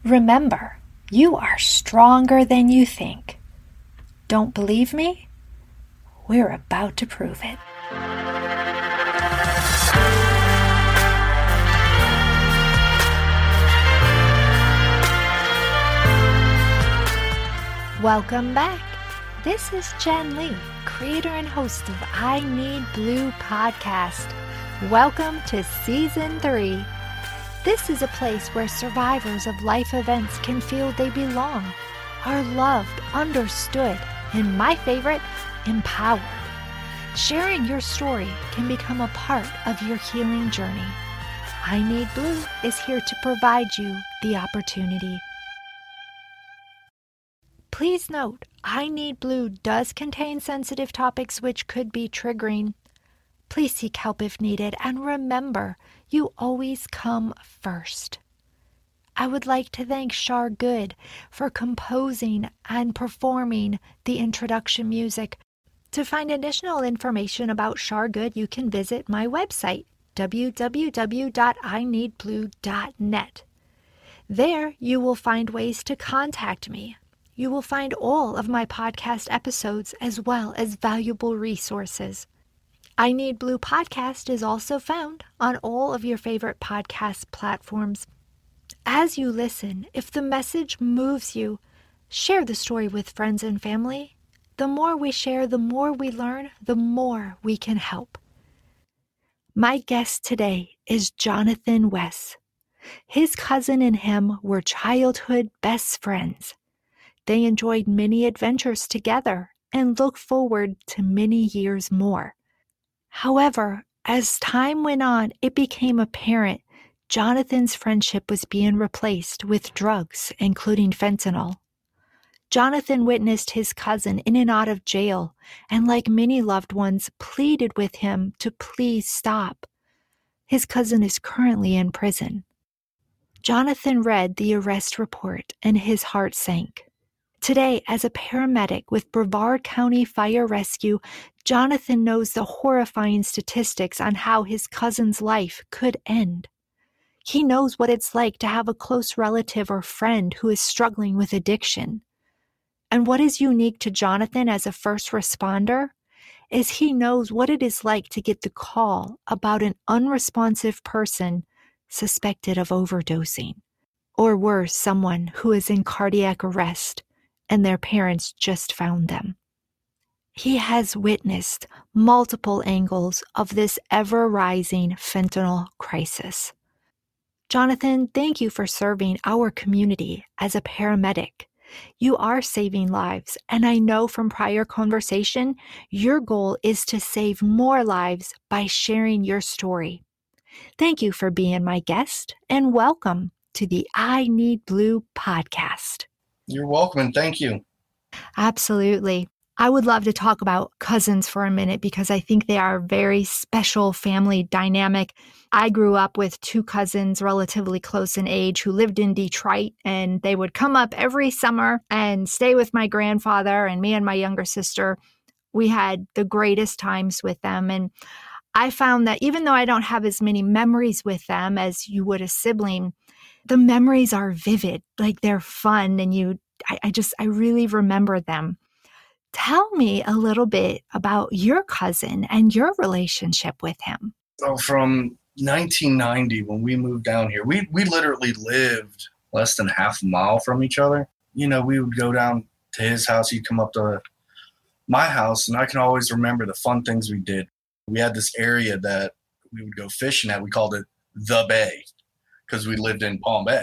Remember, you are stronger than you think. Don't believe me? We're about to prove it. Welcome back. This is Jen Lee, creator and host of I Need Blue podcast. Welcome to Season 3. This is a place where survivors of life events can feel they belong, are loved, understood, and my favorite, empowered. Sharing your story can become a part of your healing journey. I Need Blue is here to provide you the opportunity. Please note, I Need Blue does contain sensitive topics which could be triggering. Please seek help if needed, and remember, you always come first. I would like to thank Shar Good for composing and performing the introduction music. To find additional information about Shar Good, you can visit my website, www.ineedblue.net. There, you will find ways to contact me. You will find all of my podcast episodes as well as valuable resources. I Need Blue podcast is also found on all of your favorite podcast platforms. As you listen, if the message moves you, share the story with friends and family. The more we share, the more we learn, the more we can help. My guest today is Jonathan Wess. His cousin and him were childhood best friends. They enjoyed many adventures together and look forward to many years more. However, as time went on, it became apparent Jonathan's friendship was being replaced with drugs, including fentanyl. Jonathan witnessed his cousin in and out of jail, and like many loved ones, pleaded with him to please stop. His cousin is currently in prison. Jonathan read the arrest report, and his heart sank. Today, as a paramedic with Brevard County Fire Rescue, Jonathan knows the horrifying statistics on how his cousin's life could end. He knows what it's like to have a close relative or friend who is struggling with addiction. And what is unique to Jonathan as a first responder is he knows what it is like to get the call about an unresponsive person suspected of overdosing, or worse, someone who is in cardiac arrest and their parents just found them. He has witnessed multiple angles of this ever-rising fentanyl crisis. Jonathan, thank you for serving our community as a paramedic. You are saving lives, and I know from prior conversation, your goal is to save more lives by sharing your story. Thank you for being my guest, and welcome to the I Need Blue podcast. You're welcome, and thank you. Absolutely. I would love to talk about cousins for a minute because I think they are a very special family dynamic. I grew up with two cousins relatively close in age who lived in Detroit, and they would come up every summer and stay with my grandfather and me and my younger sister. We had the greatest times with them. And I found that even though I don't have as many memories with them as you would a sibling, the memories are vivid, like they're fun, and I really remember them. Tell me a little bit about your cousin and your relationship with him. So from 1990, when we moved down here, we literally lived less than half a mile from each other. You know, we would go down to his house, he'd come up to my house, and I can always remember the fun things we did. We had this area that we would go fishing at. We called it the Bay because we lived in Palm Bay.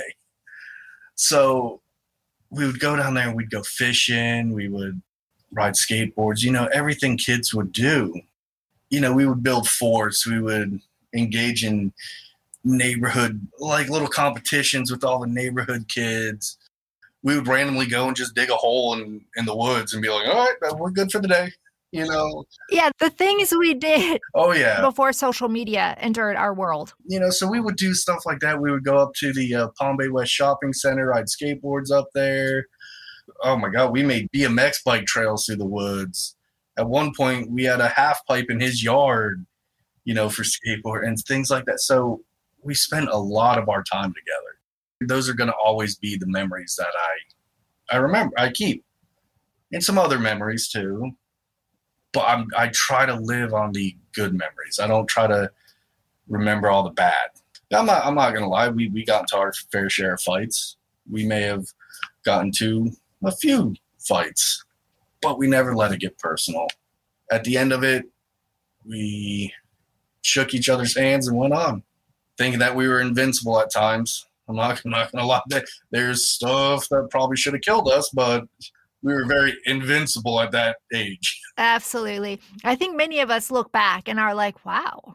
So we would go down there and we'd go fishing. We would ride skateboards, you know, everything kids would do. You know, we would build forts. We would engage in neighborhood, like little competitions with all the neighborhood kids. We would randomly go and just dig a hole in the woods and be like, all right, we're good for the day. You know? Yeah, the things we did. Oh, yeah. Before social media entered our world. You know, so we would do stuff like that. We would go up to the Palm Bay West Shopping Center, ride skateboards up there. Oh, my God, we made BMX bike trails through the woods. At one point, we had a half pipe in his yard, you know, for skateboard and things like that. So we spent a lot of our time together. Those are going to always be the memories that I remember, I keep. And some other memories too. But I try to live on the good memories. I don't try to remember all the bad. I'm not going to lie. We got into our fair share of fights. We may have gotten to a few fights, but we never let it get personal. At the end of it, we shook each other's hands and went on, thinking that we were invincible at times. I'm not going to lie. There's stuff that probably should have killed us, but we were very invincible at that age. Absolutely. I think many of us look back and are like, wow,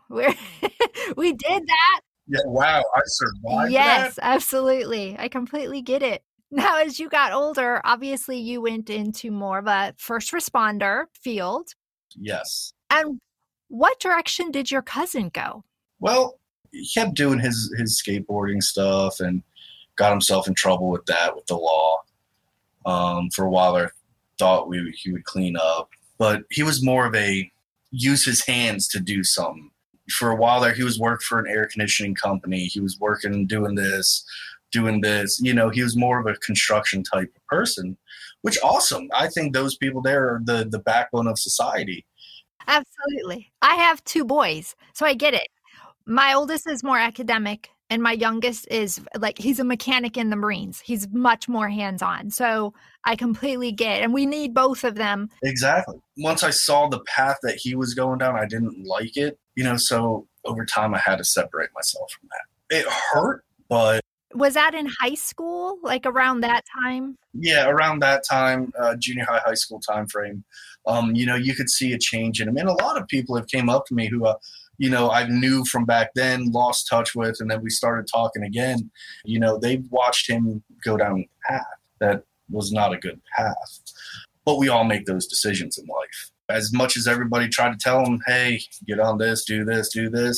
we did that. Yeah, wow, I survived Yes, that? absolutely. I completely get it. Now, as you got older, obviously you went into more of a first responder field. Yes. And what direction did your cousin go? Well, he kept doing his skateboarding stuff and got himself in trouble with that, with the law. For a while I thought he would clean up. But he was more of a use his hands to do something. For a while there, he was working for an air conditioning company. He was working, doing this. He was more of a construction type of person, which awesome. I think those people there are the backbone of society. Absolutely. I have 2 boys, so I get it. My oldest is more academic, and my youngest is he's a mechanic in the Marines. He's much more hands-on. So I completely get, and we need both of them. Exactly. Once I saw the path that he was going down, I didn't like it, so over time I had to separate myself from that. It hurt, but. Was that in high school, around that time? Yeah, around that time, junior high school time frame. You could see a change in him. And a lot of people have came up to me who, I knew from back then, lost touch with, and then we started talking again. They've watched him go down a path that was not a good path. But we all make those decisions in life. As much as everybody tried to tell him, hey, get on this, do this,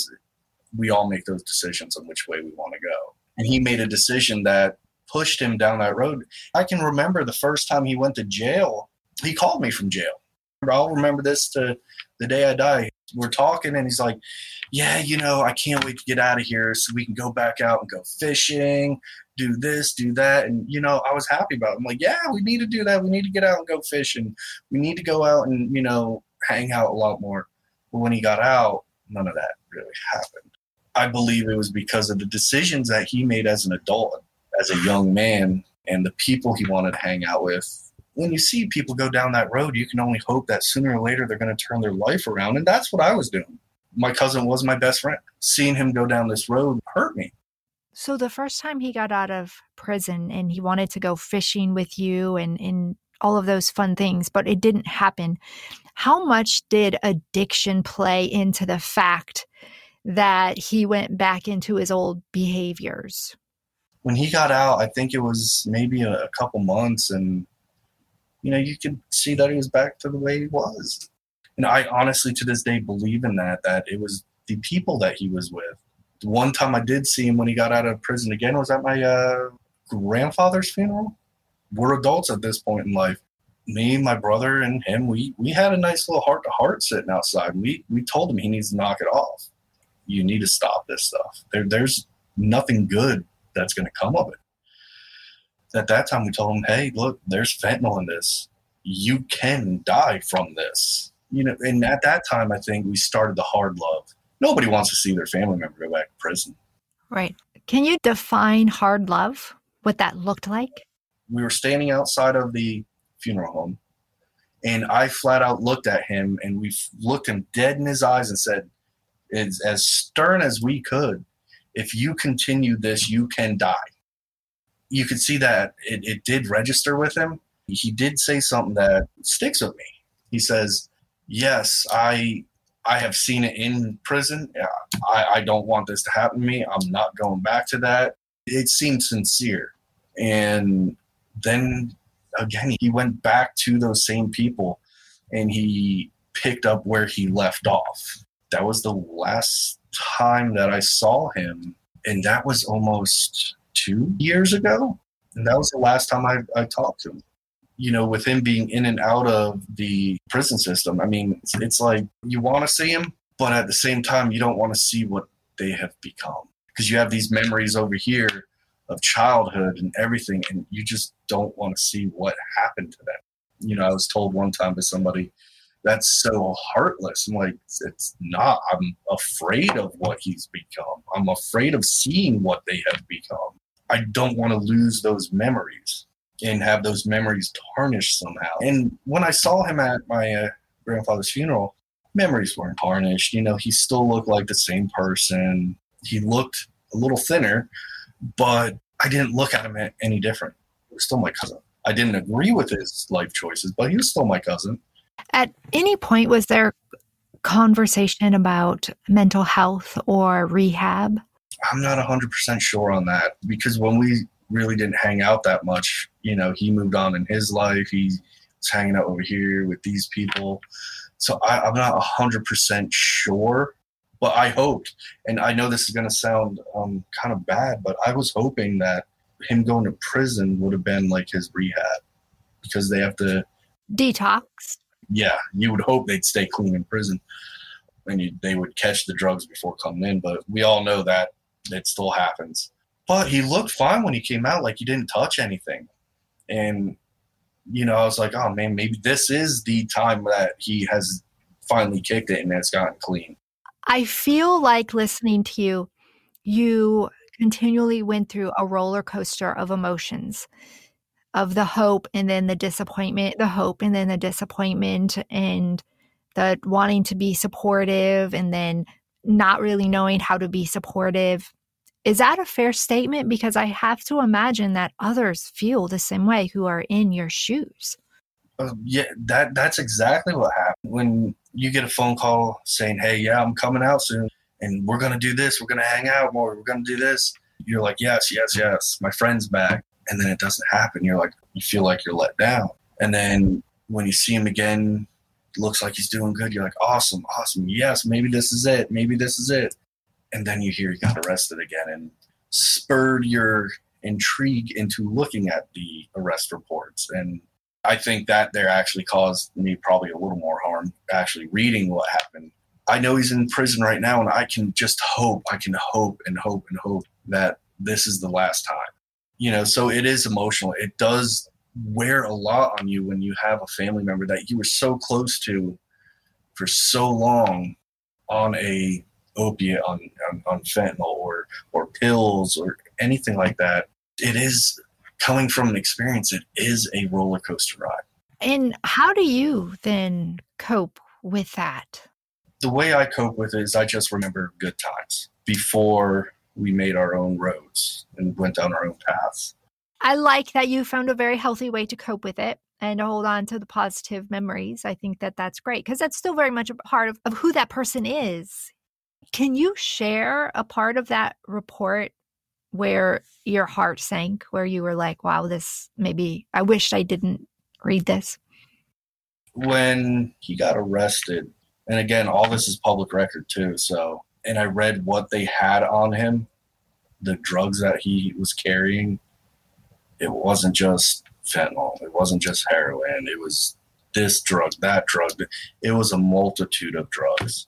we all make those decisions on which way we want to go. And he made a decision that pushed him down that road. I can remember the first time he went to jail, he called me from jail. I'll remember this to the day I die. We're talking and he's like, yeah, I can't wait to get out of here so we can go back out and go fishing, do this, do that. And, I was happy about it. I'm like, yeah, we need to do that. We need to get out and go fishing. We need to go out and, hang out a lot more. But when he got out, none of that really happened. I believe it was because of the decisions that he made as an adult, as a young man, and the people he wanted to hang out with. When you see people go down that road, you can only hope that sooner or later they're going to turn their life around. And that's what I was doing. My cousin was my best friend. Seeing him go down this road hurt me. So the first time he got out of prison and he wanted to go fishing with you and all of those fun things, but it didn't happen. How much did addiction play into the fact that he went back into his old behaviors? When he got out, I think it was maybe a couple months, and you could see that he was back to the way he was. And I honestly, to this day, believe in that it was the people that he was with. The one time I did see him when he got out of prison again was at my grandfather's funeral. We're adults at this point in life. Me, my brother, and him, we had a nice little heart-to-heart sitting outside. We told him he needs to knock it off. You need to stop this stuff. There's nothing good that's going to come of it. At that time, we told him, hey, look, there's fentanyl in this. You can die from this. And at that time, I think we started the hard love. Nobody wants to see their family member go back to prison. Right. Can you define hard love, what that looked like? We were standing outside of the funeral home, and I flat out looked at him, and we looked him dead in his eyes and said, as stern as we could, if you continue this, you can die. You could see that it did register with him. He did say something that sticks with me. He says, yes, I have seen it in prison. I don't want this to happen to me. I'm not going back to that. It seemed sincere. And then again, he went back to those same people and he picked up where he left off. That was the last time that I saw him. And that was almost 2 years ago. And that was the last time I talked to him. With him being in and out of the prison system, I mean, it's like you want to see him, but at the same time, you don't want to see what they have become. Because you have these memories over here of childhood and everything, and you just don't want to see what happened to them. You know, I was told one time by somebody, that's so heartless. I'm like, it's not. I'm afraid of what he's become. I'm afraid of seeing what they have become. I don't want to lose those memories and have those memories tarnished somehow. And when I saw him at my grandfather's funeral, memories weren't tarnished. You know, he still looked like the same person. He looked a little thinner, but I didn't look at him any different. He was still my cousin. I didn't agree with his life choices, but he was still my cousin. At any point, was there conversation about mental health or rehab? I'm not 100% sure on that, because when we really didn't hang out that much, you know, he moved on in his life. He was hanging out over here with these people. So I'm not 100% sure, but I hoped, and I know this is going to sound kind of bad, but I was hoping that him going to prison would have been like his rehab, because they have to detox. Yeah, you would hope they'd stay clean in prison, and they would catch the drugs before coming in. But we all know that it still happens. But he looked fine when he came out, like he didn't touch anything. And, you know, I was like, oh, man, maybe this is the time that he has finally kicked it and has gotten clean. I feel like listening to you, you continually went through a roller coaster of emotions, of the hope and then the disappointment, the hope and then the disappointment, and the wanting to be supportive and then not really knowing how to be supportive. Is that a fair statement? Because I have to imagine that others feel the same way who are in your shoes. Yeah, that's exactly what happened. When you get a phone call saying, hey, yeah, I'm coming out soon, and we're going to do this, we're going to hang out more, we're going to do this. You're like, yes, my friend's back. And then it doesn't happen. You're like, you feel like you're let down. And then when you see him again, it looks like he's doing good. You're like, awesome. Yes, maybe this is it. And then you hear he got arrested again, and spurred your intrigue into looking at the arrest reports. And I think that there actually caused me probably a little more harm actually reading what happened. I know he's in prison right now, and I can just hope, and hope that this is the last time. You know, so it is emotional. It does wear a lot on you when you have a family member that you were so close to for so long on a opiate, on fentanyl or pills or anything like that. It is, coming from an experience, it is a roller coaster ride. And how do you then cope with that? The way I cope with it is I just remember good times before we made our own roads and went down our own paths. I like that you found a very healthy way to cope with it and to hold on to the positive memories. I think that that's great, because that's still very much a part of who that person is. Can you share a part of that report where your heart sank, where you were like, wow, this, maybe I wished I didn't read this? When he got arrested, and again, all this is public record too, so, and I read what they had on him, the drugs that he was carrying. It wasn't just fentanyl. It wasn't just heroin. It was this drug, that drug. It was a multitude of drugs.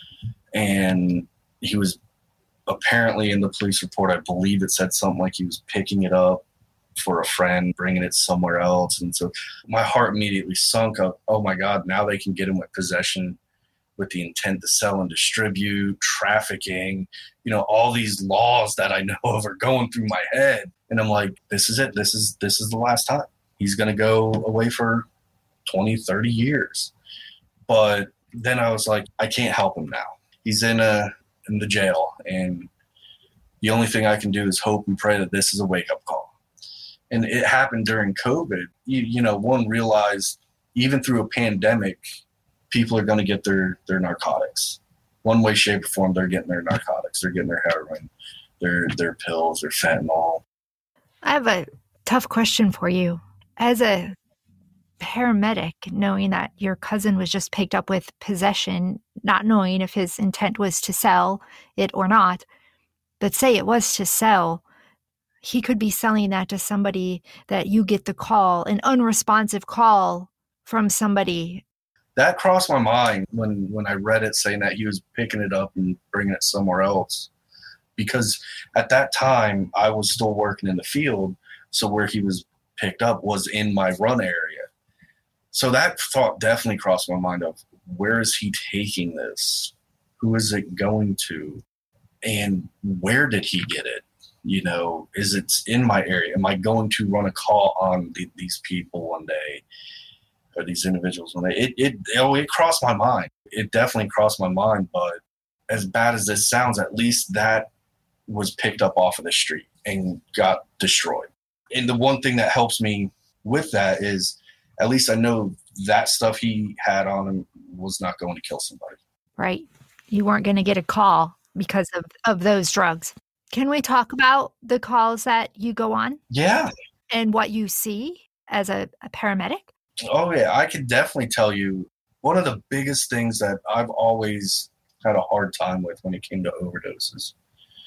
And he was apparently, in the police report, I believe it said something like he was picking it up for a friend, bringing it somewhere else. And so my heart immediately sunk up. Oh my God, now they can get him with possession with the intent to sell and distribute, trafficking, you know, all these laws that I know of are going through my head. And I'm like, this is it. This is the last time. He's going to go away for 20, 30 years. But then I was like, I can't help him now. He's in the jail. And the only thing I can do is hope and pray that this is a wake-up call. And it happened during COVID. You know, one realized even through a pandemic, people are going to get their narcotics. One way, shape, or form, they're getting their narcotics. They're getting their heroin, their pills, their fentanyl. I have a tough question for you. As a paramedic, knowing that your cousin was just picked up with possession, not knowing if his intent was to sell it or not, but say it was to sell, he could be selling that to somebody that you get the call, an unresponsive call from somebody. That crossed my mind when I read it saying that he was picking it up and bringing it somewhere else. because at that time I was still working in the field. So where he was picked up was in my run area. So that thought definitely crossed my mind of, where is he taking this? Who is it going to? And where did he get it? Is it in my area? Am I going to run a call on these people one day, or these individuals one day? It crossed my mind. It definitely crossed my mind. But as bad as this sounds, at least that was picked up off of the street and got destroyed. And the one thing that helps me with that is, at least I know that stuff he had on him was not going to kill somebody. Right. You weren't going to get a call because of those drugs. Can we talk about the calls that you go on? Yeah. And what you see as a paramedic? Oh, yeah. I could definitely tell you one of the biggest things that I've always had a hard time with when it came to overdoses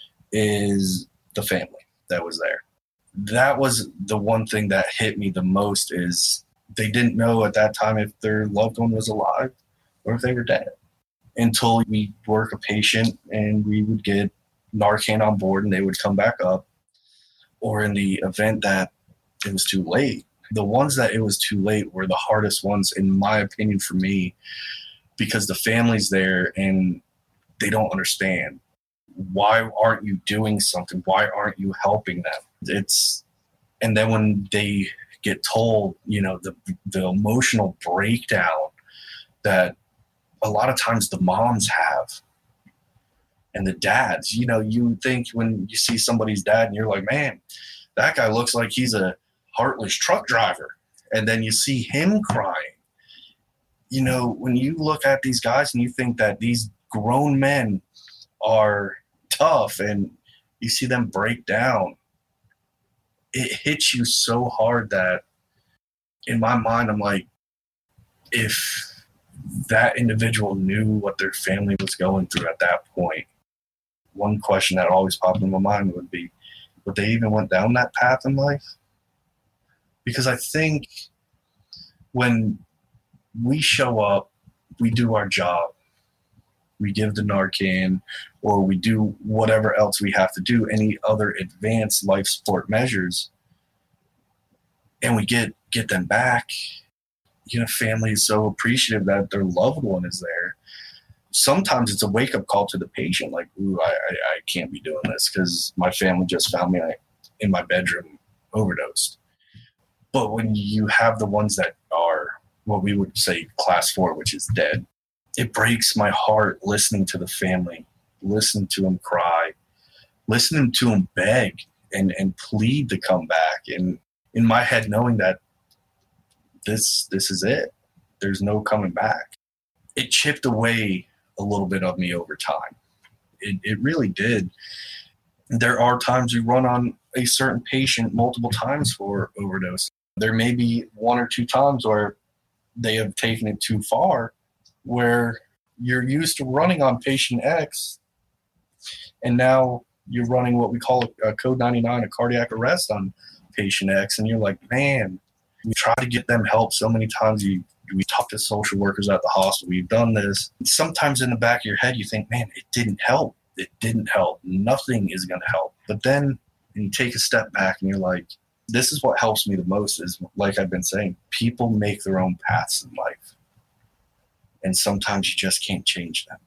is the family that was there. That was the one thing that hit me the most, is they didn't know at that time if their loved one was alive or if they were dead, until we work a patient and we would get Narcan on board and they would come back up. Or in the event that it was too late, the ones that it was too late were the hardest ones, in my opinion, for me, because the family's there and they don't understand. Why aren't you doing something? Why aren't you helping them? And then when they get told, the emotional breakdown that a lot of times the moms have and the dads, you think when you see somebody's dad and you're like, man, that guy looks like he's a heartless truck driver. And then you see him crying. When you look at these guys and you think that these grown men are tough and you see them break down, it hits you so hard that in my mind, I'm like, if that individual knew what their family was going through at that point, one question that always popped in my mind would be, would they even went down that path in life? Because I think when we show up, we do our job. We give the Narcan, or we do whatever else we have to do, any other advanced life support measures, and we get them back. Family is so appreciative that their loved one is there. Sometimes it's a wake-up call to the patient, like, ooh, I can't be doing this because my family just found me in my bedroom overdosed. But when you have the ones that are what we would say class 4, which is dead, it breaks my heart listening to the family, listening to them cry, listening to them beg and plead to come back. And in my head, knowing that this is it. There's no coming back. It chipped away a little bit of me over time. It really did. There are times you run on a certain patient multiple times for overdose. There may be 1 or 2 times where they have taken it too far, where you're used to running on patient X, and now you're running what we call a code 99, a cardiac arrest on patient X, and you're like, man, we try to get them help so many times. We talk to social workers at the hospital. We've done this. Sometimes in the back of your head, you think, man, it didn't help. It didn't help. Nothing is going to help. But then you take a step back and you're like, this is what helps me the most, is, like I've been saying, people make their own paths in life. And sometimes you just can't change them.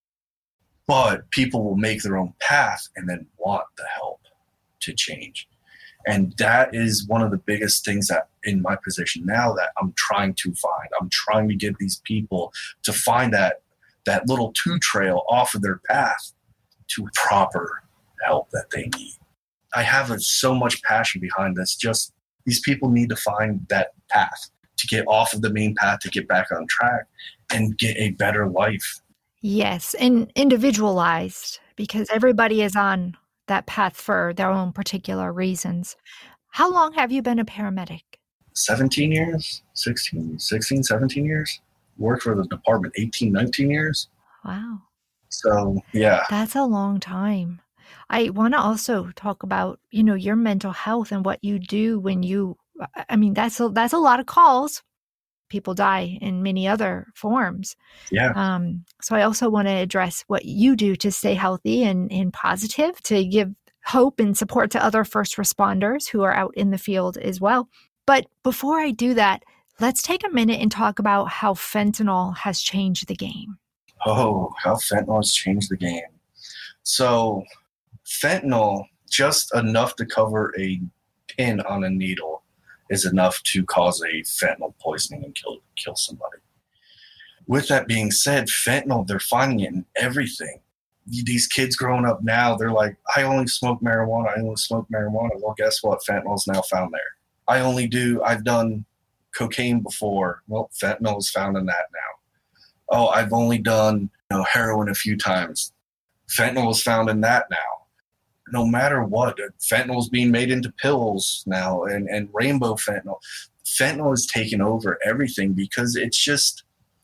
But people will make their own path and then want the help to change. And that is one of the biggest things that in my position now that I'm trying to find. I'm trying to get these people to find that little 2 trail off of their path to proper help that they need. I have so much passion behind this. Just these people need to find that path to get off of the main path, to get back on track and get a better life. Yes, and individualized, because everybody is on that path for their own particular reasons. How long have you been a paramedic? 17 years, 16, 17 years. Worked for the department 18, 19 years. Wow. So, yeah. That's a long time. I want to also talk about, your mental health and what you do when you, that's a lot of calls. people die in many other forms. Yeah. So I also want to address what you do to stay healthy and positive, to give hope and support to other first responders who are out in the field as well. But before I do that, let's take a minute and talk about how fentanyl has changed the game. Oh, how fentanyl has changed the game. So fentanyl, just enough to cover a pin on a needle, is enough to cause a fentanyl poisoning and kill somebody. With that being said, fentanyl, they're finding it in everything. These kids growing up now, they're like, I only smoke marijuana. Well, guess what? Fentanyl's now found there. I've done cocaine before. Well, fentanyl is found in that now. Oh, I've only done heroin a few times. Fentanyl is found in that now. No matter what, fentanyl is being made into pills now, and rainbow fentanyl. Fentanyl is taking over everything because it's just,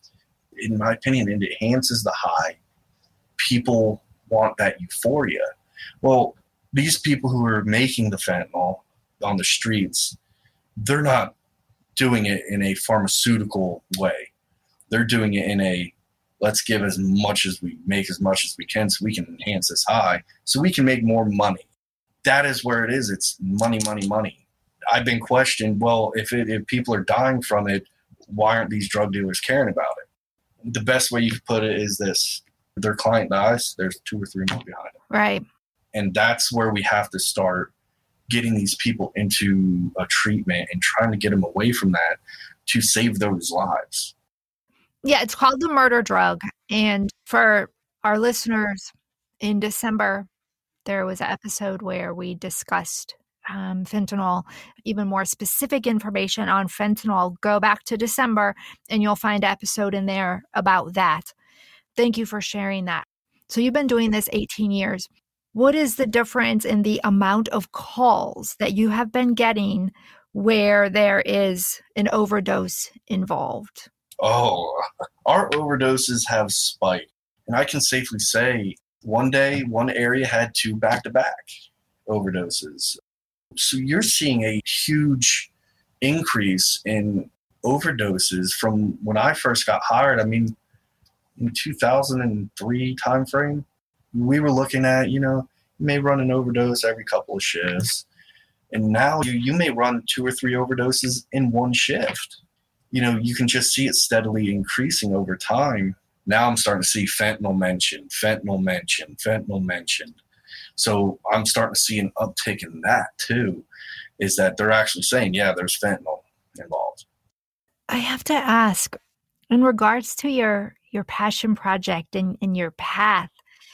in my opinion, it enhances the high. People want that euphoria. Well, these people who are making the fentanyl on the streets, they're not doing it in a pharmaceutical way. They're doing it in a, let's give as much as we can so we can enhance this high so we can make more money. That is where it is. It's money, money, money. I've been questioned, well, if people are dying from it, why aren't these drug dealers caring about it? The best way you could put it is this: their client dies, there's 2 or 3 more behind it. Right. And that's where we have to start getting these people into a treatment and trying to get them away from that to save those lives. Yeah, it's called the murder drug. And for our listeners, in December, there was an episode where we discussed fentanyl, even more specific information on fentanyl. Go back to December and you'll find an episode in there about that. Thank you for sharing that. So you've been doing this 18 years. What is the difference in the amount of calls that you have been getting where there is an overdose involved? Oh, our overdoses have spiked. And I can safely say one day, one area had 2 back-to-back overdoses. So you're seeing a huge increase in overdoses from when I first got hired. I mean, in 2003 timeframe, we were looking at, you may run an overdose every couple of shifts. And now you may run 2 or 3 overdoses in one shift. You can just see it steadily increasing over time. Now I'm starting to see fentanyl mentioned. So I'm starting to see an uptick in that too, is that they're actually saying, yeah, there's fentanyl involved. I have to ask, in regards to your passion project and your path,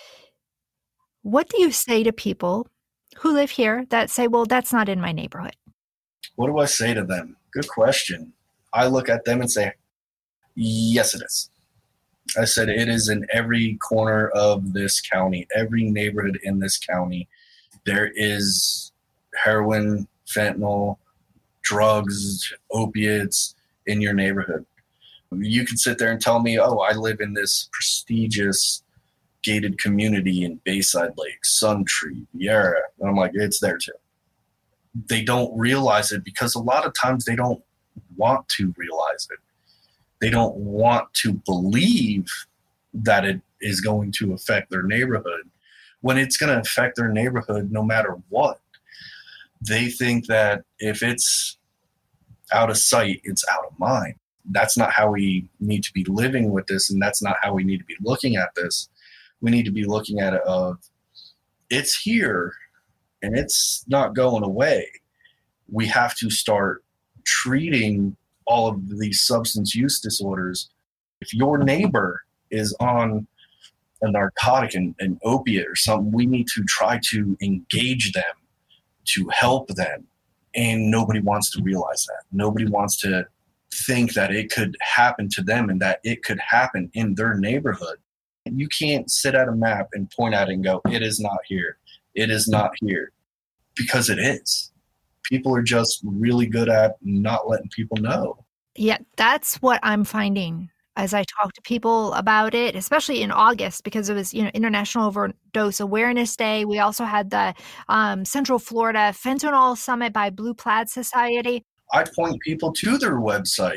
what do you say to people who live here that say, well, that's not in my neighborhood? What do I say to them? Good question. I look at them and say, yes, it is. I said, it is in every corner of this county, every neighborhood in this county. There is heroin, fentanyl, drugs, opiates in your neighborhood. You can sit there and tell me, oh, I live in this prestigious gated community in Bayside Lake, Suntree, Vieira. And I'm like, it's there too. They don't realize it because a lot of times they don't want to realize it. They don't want to believe that it is going to affect their neighborhood when it's going to affect their neighborhood no matter what. They think that if it's out of sight, it's out of mind. That's not how we need to be living with this, and that's not how we need to be looking at this. We need to be looking at it of, it's here and it's not going away. We have to start treating all of these substance use disorders. If your neighbor is on a narcotic, an opiate or something, we need to try to engage them, to help them. And nobody wants to realize that. Nobody wants to think that it could happen to them and that it could happen in their neighborhood. You can't sit at a map and point at it and go, it is not here. It is not here. Because it is. People are just really good at not letting people know. Yeah, that's what I'm finding as I talk to people about it, especially in August, because it was, International Overdose Awareness Day. We also had the Central Florida Fentanyl Summit by Blue Plaid Society. I point people to their website.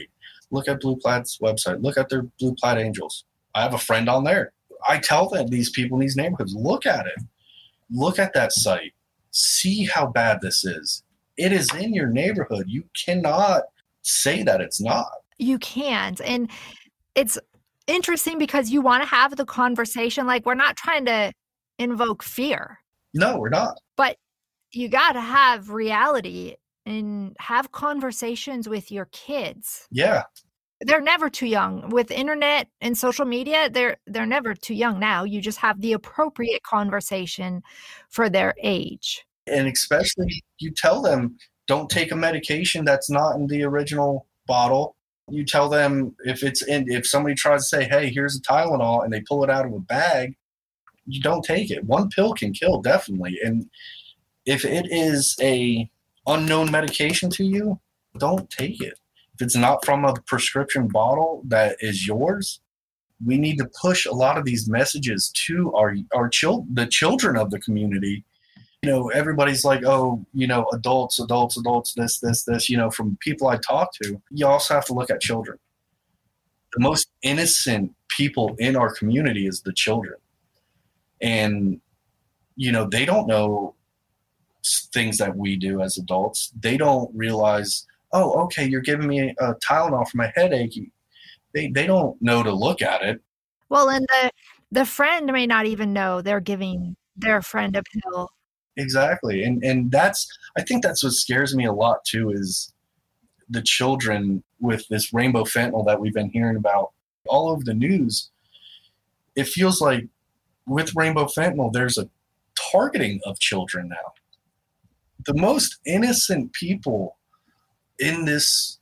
Look at Blue Plaid's website. Look at their Blue Plaid Angels. I have a friend on there. I tell them, these people in these neighborhoods, look at it. Look at that site. See how bad this is. It is in your neighborhood. You cannot say that it's not. You can't. And it's interesting because you want to have the conversation. Like, we're not trying to invoke fear. No, we're not. But you got to have reality and have conversations with your kids. Yeah. They're never too young. With internet and social media, they're never too young now. You just have the appropriate conversation for their age. And especially you tell them, don't take a medication that's not in the original bottle. You tell them if somebody tries to say, hey, here's a Tylenol, and they pull it out of a bag, you don't take it. One pill can kill, definitely. And if it is a unknown medication to you, don't take it. If it's not from a prescription bottle that is yours, we need to push a lot of these messages to the children of the community. You know, everybody's like, oh, you know, adults, this, you know, from people I talk to. You also have to look at children. The most innocent people in our community is the children. And, you know, they don't know things that we do as adults. They don't realize, oh, okay, you're giving me a Tylenol for my headache. They don't know to look at it. Well, and the friend may not even know they're giving their friend a pill. Exactly. And I think that's what scares me a lot too, is the children with this rainbow fentanyl that we've been hearing about all over the news. It feels like with rainbow fentanyl, there's a targeting of children now. The most innocent people in this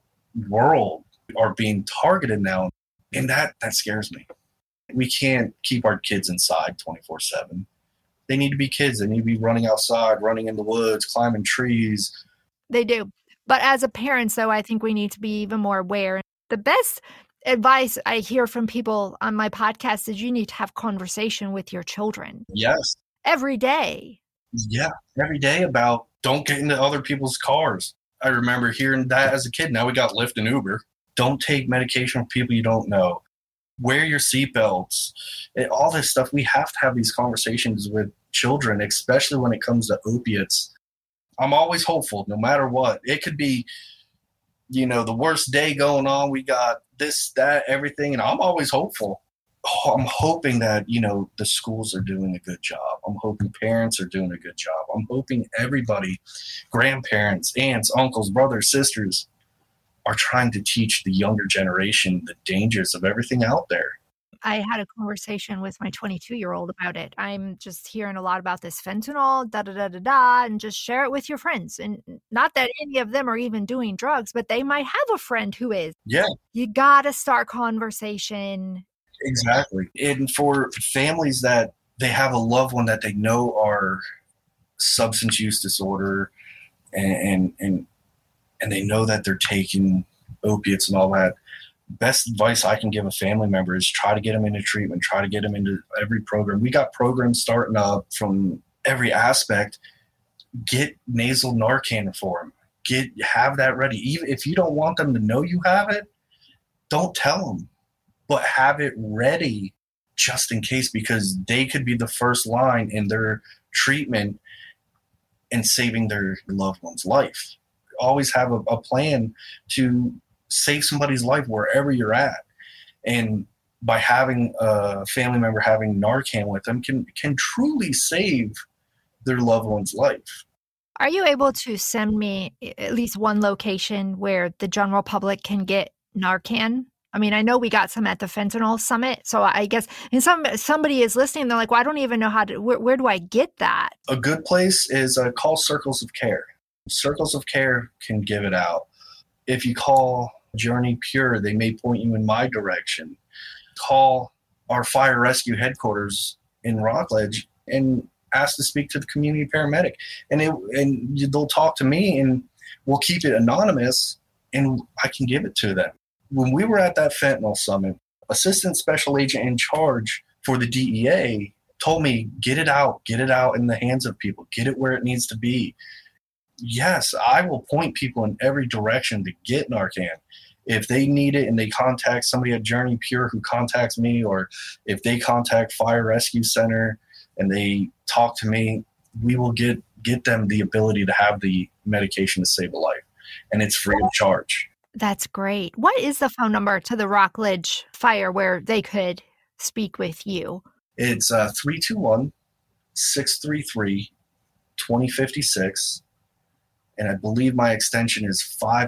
world are being targeted now. And that scares me. We can't keep our kids inside 24/7. They need to be kids. They need to be running outside, running in the woods, climbing trees. They do. But as a parent, though, I think we need to be even more aware. The best advice I hear from people on my podcast is you need to have conversation with your children. Yes. Every day. Yeah. Every day about don't get into other people's cars. I remember hearing that as a kid. Now we got Lyft and Uber. Don't take medication from people you don't know. Wear your seatbelts. All this stuff. We have to have these conversations with children, especially when it comes to opiates. I'm always hopeful, no matter what. It could be, you know, the worst day going on. We got this, that, everything, and I'm always hopeful. I'm hoping that, you know, the schools are doing a good job. I'm hoping parents are doing a good job. I'm hoping everybody, grandparents, aunts, uncles, brothers, sisters, are trying to teach the younger generation the dangers of everything out there. I had a conversation with my 22-year-old about it. I'm just hearing a lot about this fentanyl, and just share it with your friends. And not that any of them are even doing drugs, but they might have a friend who is. Yeah. You got to start conversation. Exactly. And for families that they have a loved one that they know are substance use disorder and they know that they're taking opiates and all that, best advice I can give a family member is try to get them into treatment, try to get them into every program. We got programs starting up from every aspect. Get nasal Narcan for them. Have that ready. Even if you don't want them to know you have it, don't tell them, but have it ready just in case, because they could be the first line in their treatment and saving their loved one's life. Always have a plan to save somebody's life wherever you're at. And by having a family member having Narcan with them can truly save their loved one's life. Are you able to send me at least one location where the general public can get Narcan? I mean, I know we got some at the Fentanyl Summit, so I guess and somebody is listening, they're like, well, I don't even know how to, where do I get that? A good place is call Circles of Care. Circles of Care can give it out. If you call Journey Pure, they may point you in my direction. Call our fire rescue headquarters in Rockledge and ask to speak to the community paramedic. And they'll talk to me, and we'll keep it anonymous, and I can give it to them. When we were at that Fentanyl Summit, Assistant Special Agent in charge for the DEA told me, get it out in the hands of people, get it where it needs to be. Yes, I will point people in every direction to get Narcan. If they need it and they contact somebody at Journey Pure who contacts me, or if they contact Fire Rescue Center and they talk to me, we will get them the ability to have the medication to save a life. And it's free of charge. That's great. What is the phone number to the Rockledge Fire where they could speak with you? It's 321-633-2056. And I believe my extension is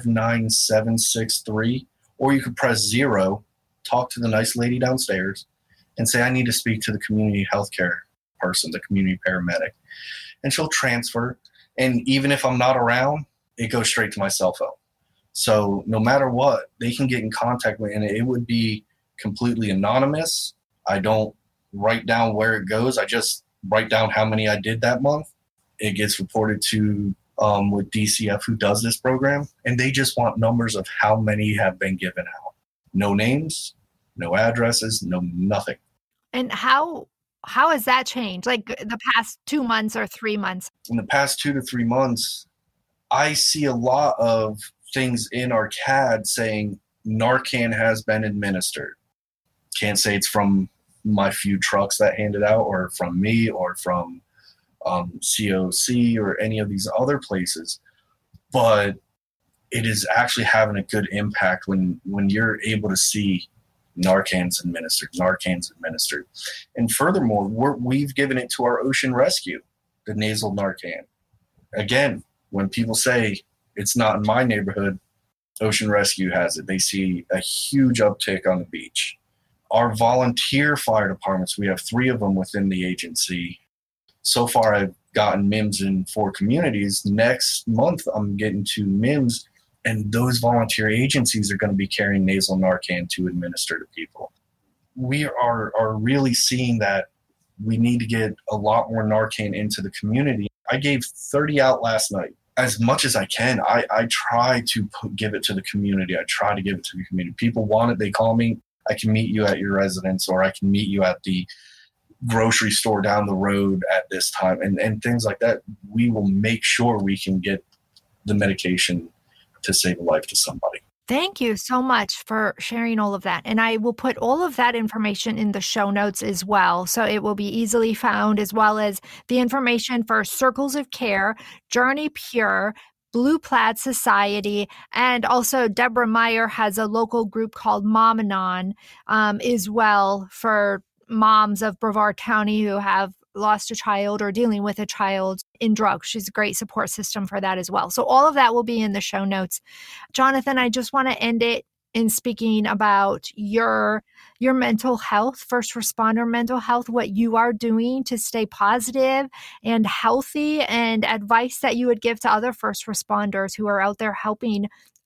59763. Or you could press 0, talk to the nice lady downstairs, and say, I need to speak to the community healthcare person, the community paramedic. And she'll transfer. And even if I'm not around, it goes straight to my cell phone. So no matter what, they can get in contact with me, and it would be completely anonymous. I don't write down where it goes. I just write down how many I did that month. It gets reported to with DCF, who does this program, and they just want numbers of how many have been given out. No names, no addresses, no nothing. And how has that changed? Like the past 2 months or 3 months? In the past 2 to 3 months, I see a lot of things in our CAD saying Narcan has been administered. Can't say it's from my few trucks that hand it out, or from me, or from COC, or any of these other places, but it is actually having a good impact when you're able to see Narcan's administered. And furthermore, we've given it to our Ocean Rescue, the nasal Narcan. Again, when people say it's not in my neighborhood, Ocean Rescue has it. They see a huge uptick on the beach. Our volunteer fire departments, we have 3 of them within the agency. So far, I've gotten MIMS in 4 communities. Next month, I'm getting 2 MIMS, and those volunteer agencies are going to be carrying nasal Narcan to administer to people. We are really seeing that we need to get a lot more Narcan into the community. I gave 30 out last night. As much as I can, I try to give it to the community. I try to give it to the community. People want it. They call me. I can meet you at your residence, or I can meet you at the grocery store down the road at this time, and things like that. We will make sure we can get the medication to save a life to somebody. Thank you so much for sharing all of that. And I will put all of that information in the show notes as well, so it will be easily found, as well as the information for Circles of Care, Journey Pure, Blue Plaid Society, and also Deborah Meyer has a local group called Mom-Anon as well, for moms of Brevard County who have lost a child or dealing with a child in drugs. She's a great support system for that as well. So all of that will be in the show notes. Jonathan, I just want to end it in speaking about your mental health, first responder mental health, what you are doing to stay positive and healthy, and advice that you would give to other first responders who are out there helping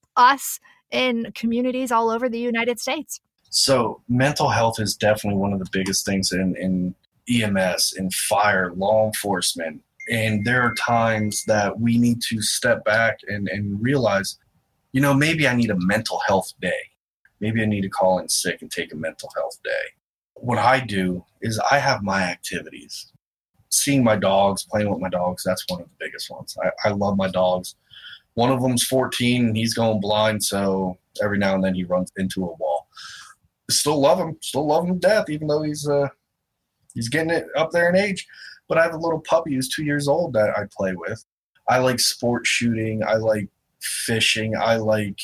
us in communities all over the United States. So mental health is definitely one of the biggest things in EMS, in fire, law enforcement. And there are times that we need to step back and realize, maybe I need a mental health day. Maybe I need to call in sick and take a mental health day. What I do is I have my activities. Seeing my dogs, playing with my dogs, that's one of the biggest ones. I love my dogs. One of them's 14 and he's going blind, so every now and then he runs into a wall. Still love him to death, even though he's getting it up there in age. But I have a little puppy who's 2 years old that I play with. I like sport shooting. I like fishing. I like,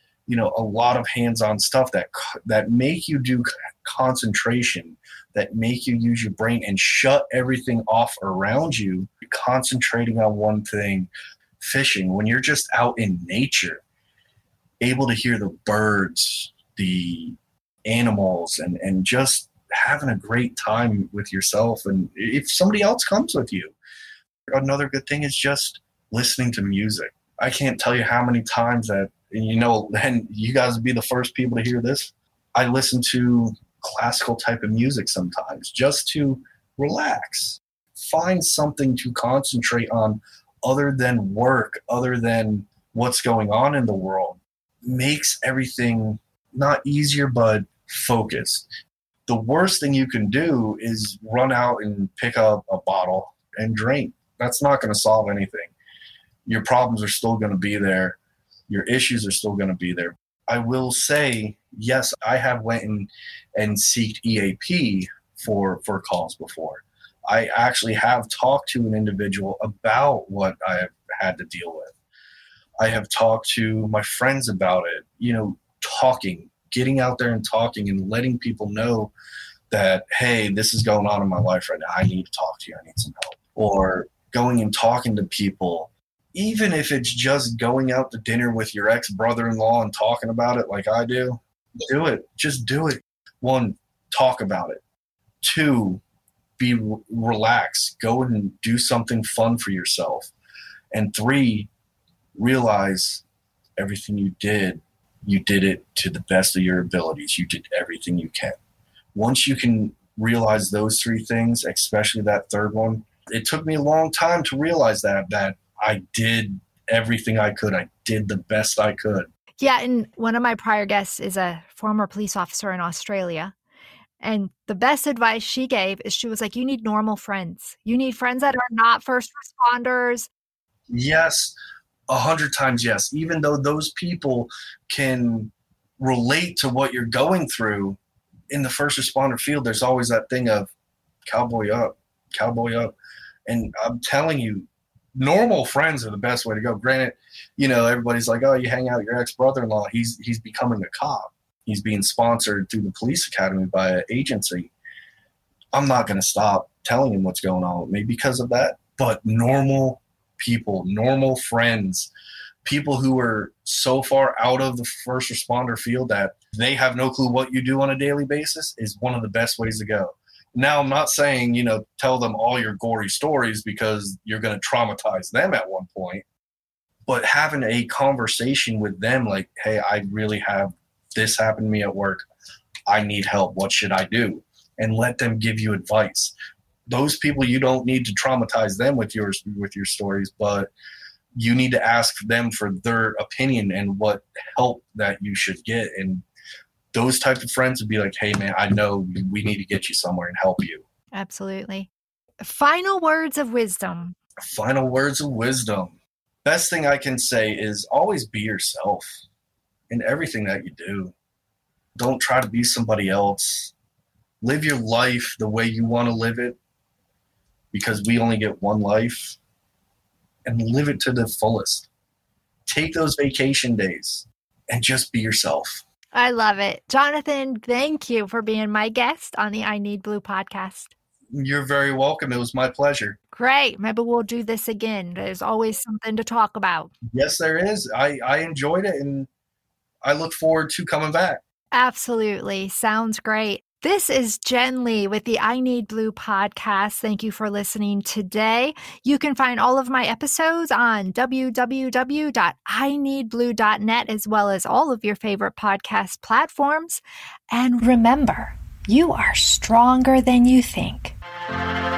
a lot of hands-on stuff that make you do concentration, that make you use your brain and shut everything off around you, concentrating on one thing. Fishing, when you're just out in nature, able to hear the birds, the animals, and just having a great time with yourself, and if somebody else comes with you. Another good thing is just listening to music. I can't tell you how many times that, and you guys would be the first people to hear this, I listen to classical type of music sometimes just to relax. Find something to concentrate on other than work, other than what's going on in the world. Makes everything not easier, but focused. The worst thing you can do is run out and pick up a bottle and drink. That's not going to solve anything. Your problems are still going to be there. Your issues are still going to be there. I will say, yes, I have went and seeked EAP for calls before. I actually have talked to an individual about what I have had to deal with. I have talked to my friends about it, talking, getting out there and talking and letting people know that, hey, this is going on in my life right now. I need to talk to you. I need some help. Or going and talking to people, even if it's just going out to dinner with your ex-brother-in-law and talking about it like I do it. Just do it. 1, talk about it. 2, be relaxed. Go and do something fun for yourself. And 3, realize everything you did it to the best of your abilities. You did everything you can. Once you can realize those 3 things, especially that third one, it took me a long time to realize that I did everything I could. I did the best I could. Yeah, and one of my prior guests is a former police officer in Australia. And the best advice she gave is she was like, you need normal friends. You need friends that are not first responders. Yes, 100 times yes. Even though those people can relate to what you're going through, in the first responder field, there's always that thing of cowboy up. And I'm telling you, normal friends are the best way to go. Granted, everybody's like, oh, you hang out with your ex-brother-in-law. He's becoming a cop. He's being sponsored through the police academy by an agency. I'm not going to stop telling him what's going on with me because of that. But normal people, normal friends, people who are so far out of the first responder field that they have no clue what you do on a daily basis is one of the best ways to go. Now, I'm not saying, tell them all your gory stories because you're going to traumatize them at one point, but having a conversation with them like, hey, I really have this happen to me at work. I need help. What should I do? And let them give you advice. Those people, you don't need to traumatize them with your stories, but you need to ask them for their opinion and what help that you should get. And those type of friends would be like, hey, man, I know we need to get you somewhere and help you. Absolutely. Final words of wisdom. Final words of wisdom. Best thing I can say is always be yourself in everything that you do. Don't try to be somebody else. Live your life the way you want to live it, because we only get one life, and live it to the fullest. Take those vacation days and just be yourself. I love it. Jonathan, thank you for being my guest on the I Need Blue podcast. You're very welcome. It was my pleasure. Great. Maybe we'll do this again. There's always something to talk about. Yes, there is. I enjoyed it, and I look forward to coming back. Absolutely. Sounds great. This is Jen Lee with the I Need Blue podcast. Thank you for listening today. You can find all of my episodes on www.ineedblue.net, as well as all of your favorite podcast platforms. And remember, you are stronger than you think.